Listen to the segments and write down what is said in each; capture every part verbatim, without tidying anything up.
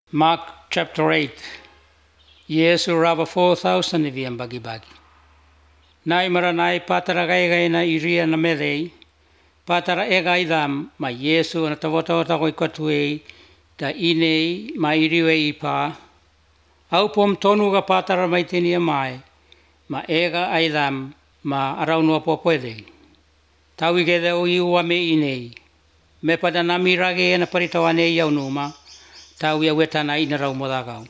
Mark chapter eight. Yesu rava four thousand ivian bagi-bagi. Nai maranai patara gai na iria na medei, patara e gai dam ma Yesu na tawatawata koi katuei ta inei ma iriwe ipa, au pom tonu ga patara mai tenia mai, ma ega ai dam ma araunua popoedei. Tawi gede o iua me inei, me pada namirage na paritawane iau numa, tawi awetana ina rau modagau.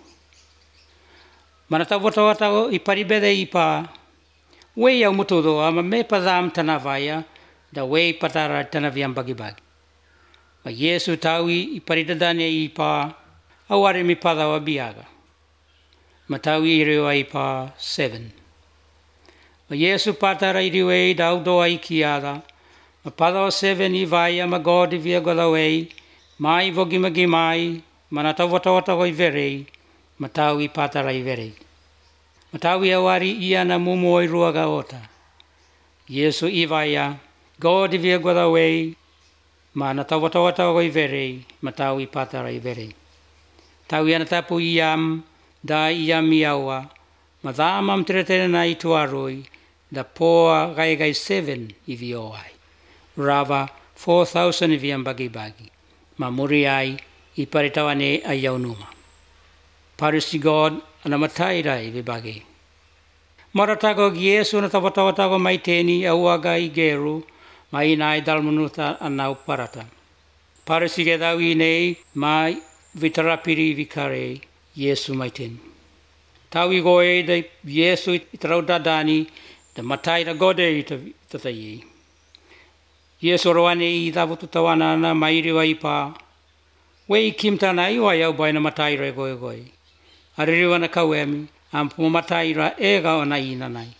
Mana tawatawata o iparibede ipa, wei au mutudoa ma me padam tanavaya, da wei patara tanaviam bagi-bagi. Ma Yesu tawi iparidadane ipa, awari mi padawa biaga. Ma tawi iriwa ipa seven. Ma Yesu patara iriwe daudoa ikiada, ma padawa seven ivaya ma God via godawei, mai vogimagi mai, mana tawatawata o iverei, ma tawi patara iverei. Ma tawi awari ia na mumu o iruaga ota. Yesu ivaya, God via godawei, mana tawatawata o iverei, ma tawi patara iverei. Tawi ana tapu iam, da iam iawa, ma dhamam tere na ituaroi, da poa gai gai seven ivi oai. Rava four thousand iviam bagi-bagi, ma muriai iparitawane ayaunuma. Parisi God ana mataira ivi bagi. Maratago Yesu na tawatawatago mai teni auaga i geru, ma inai dalmanuta anau parata. Parisi gedawi nei mai vitarapiri vikare Yesu mai teni. Tawi goe da Yesu itarau dadani, da mataira gode itatai. Yesu roane i davutu tawana na mairiwa ipa, wei kimtana iwa iau baina mataira e goe goe. Aririwa na kauemi, ampu mataira ega ona ina nai.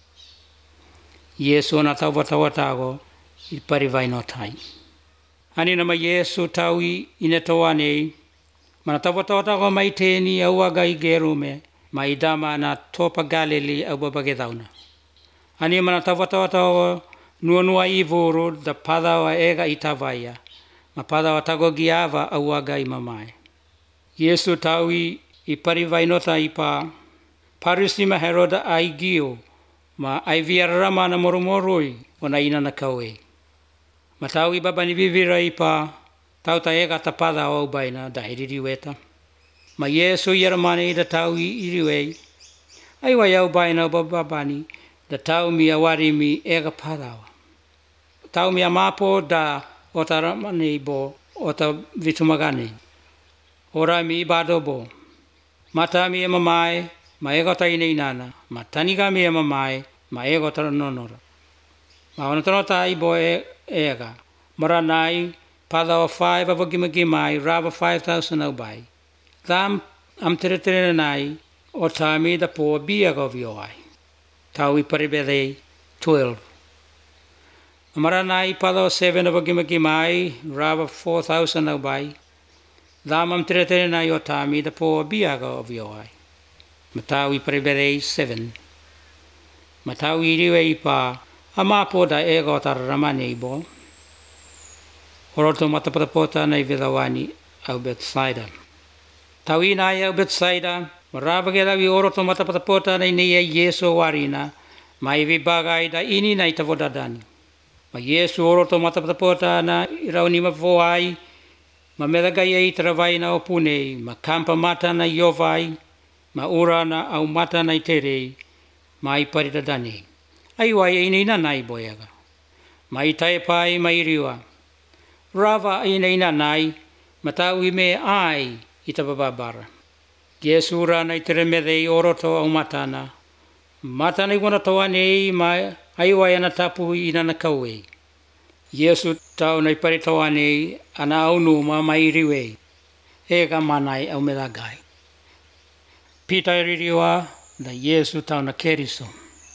Yesu na tawatawatago i parivai no tai. Ani nama Yesu tawi inetawane, mana tawatawatago mai teni auaga i gerume, ma idama na topa Galili au babagedauna. Ani mana tawatawatago nuanua i vuru da padawa ega itavaya, ma padawa tago giava auaga i mamae. Yesu tawi i parivainota ipa, Parisi ma Heroda ai gio, ma ai viarama na moromoroi o na ina na kaue. Ma tawi babani vivira ipa, tau ta ega tapada au baina da iririweta. Ma Yesu iaramane i da tawi iriwei, ai wai au baina o babani, da tau mi awari mi ega padawa. Tau mi amapo da o ta ramane bo o ta vitumagane. Ora mi ibado bo. Mata mi ema mai, ma ego ta ine inana. Ma taniga mi ema mai, ma ego ta nonora. Ma onatono ta ibo e ega. Maranai, padawa five avogimagi mai, rava five thousand au bai. Tam am tere tere nai, o ta mi da po biago vioai. Tau i paribedei twelve. Maranai padawa seven avogimagi mai, rava four thousand au bai. Dhamam tere tere nai o tami da po biaga o vioai. Matawi paribedei seven. Matawi iriwe ipa, amapo da ego tararamane ibo. Oroto matapatapota na ivedawani au Bethsaida. Tawi nai au Bethsaida, marava gedawi oroto matapatapota na inia Yesu warina, ma ivibagai da ini na itavodadani. Ma Yesu oroto matapatapota na irauni mafoai, ma medagai ai travai na opunei, ma kampa mata na iovai, ma ura na au mata na iterei, ma iparidadani. Aiwai ina ina nai boyaga. Ma itaipai ma iriwa. Rava ina ina nai, ma tawi me ai itabababara. Yesu ura na iteremedei oroto au matana. Matana iwana tawanei ma aiwai ana tapu ina na kauei. Yesu tau na iparitawane ana au numa mai iriwei. Ega manai au medagai. Pita iririwa da Yesu tau na keriso.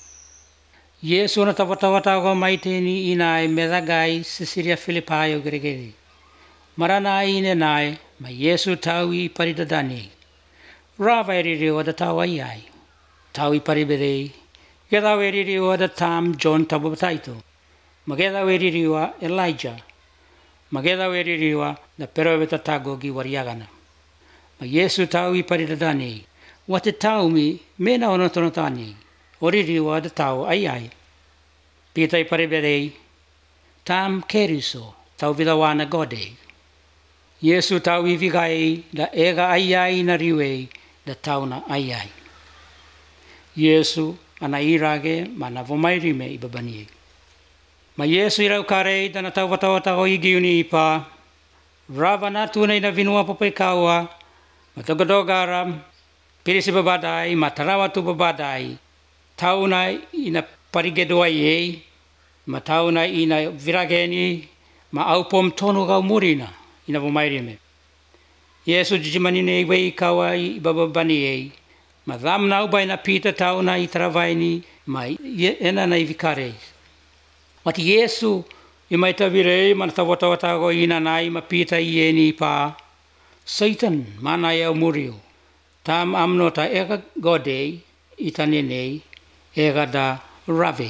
Yesu na tawatawatago mai teni inai medagai Sisiria Filipai o geregere. Marana ine nai ma Yesu tau i paridadane. Rava iririwa da tau ai ai. Tau i paribedei. Gedau iririwa da tam John tababataito. Mageda weririwa Elijah. Mageda weririwa da peroveta tago gi wariagana. Ma Yesu tau i paridadani. Wa te tau mi, mena ona tono tani. Oriri wa te tau ai ai. Pita i pariberei. Tam keriso, tau vilawana gode. Yesu tau i vigai, da ega ai ai na riwei, da tau na ai ai. Yesu ana irage mana vomairi me i babani. Ma Yesu i rau karei dana tau watawata o igi uni ipa. Rava natu nei na vinua popai kaua. Ma togodogara, pirisi babadai, ma tarawatu babadai. Tau na ina parigedoa iei. Ma tau na ina virageni. Ma aupom tonu gau murina ina vomairi me. Yesu jijimani nei wei kaua i bababani ei. Ma dham nau bai na pita tau na i travaini, ma ena na i vikarei. Mati Yesu i mai tavirei, ma na tawatawatago ina nai ma pita i eni pa. Satan, mana e au murio. Tam amno ta ega godei, i tanenei, ega da ravei.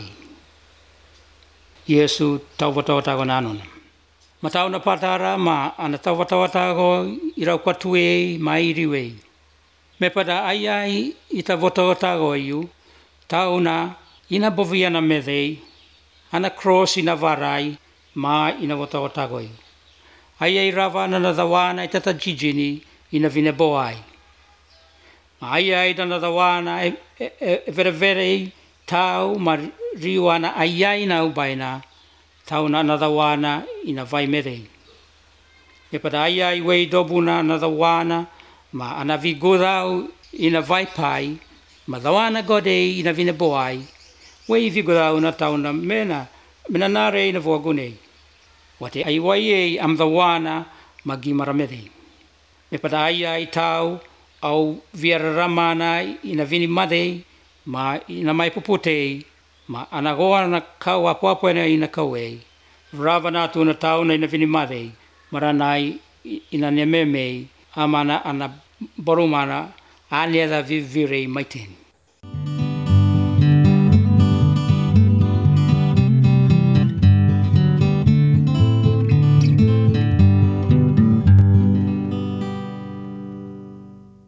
Yesu tawatawatago nanona. Ma tau na patara, ma ana tawatawatago i rau katuei, ma iriwei. Me pada ai ai i ta votaotago iu, tau na ina boviana medei, ana cross ina varai, ma ina votaotago iu. Ai ai ravana na dawana i tata jijini ina vine boai. Ma ai ai dana dawana e, e, e vere vere tau ma riwana ai ai na ubaina, tau na na dawana ina vai medei. Me pada ai ai wei dobuna na dawana, ma ana vigurau ina vai pai, ma dawana gode ina vine boai, wei vigurau na tauna mena, mena nare ina voagunei. Wate ai wai ei am dawana ma gimaramedei. Me pada ai ai tau au viara ramana ina vini madei, ma ina mai puputei, ma ana goa na kau apuapuena ina kauei. Rava natu na tauna ina vini madei, maranai ina nememei, amana ana borumana ane da vivirei maiteni.